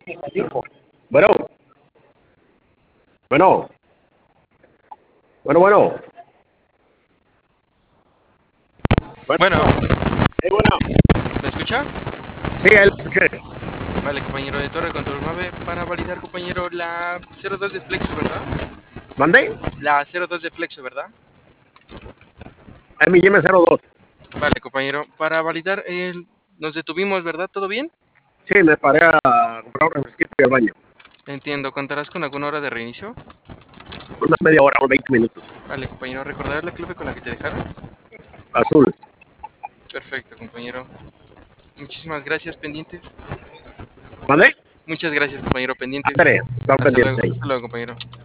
Bueno, bueno, bueno. Bueno, Bueno. ¿me escucha? Sí, ahí lo escuché. Vale, compañero de Torre Control 9, para validar, compañero, la 02 de Flexo, ¿verdad? ¿Mandé? La 02 de Flexo, ¿verdad? MGM02. Vale, compañero, para validar, nos detuvimos, ¿verdad? ¿Todo bien? Sí, me paré a comprar un refresquito y al baño. Entiendo, ¿contarás con alguna hora de reinicio? Una media hora, unos 20 minutos. Vale, compañero, ¿recordarás la clave con la que te dejaron? Azul. Perfecto, compañero. Muchísimas gracias, pendientes. ¿Mandé? Muchas gracias, compañero, pendientes. André, están pendientes ahí. Hasta luego, compañero.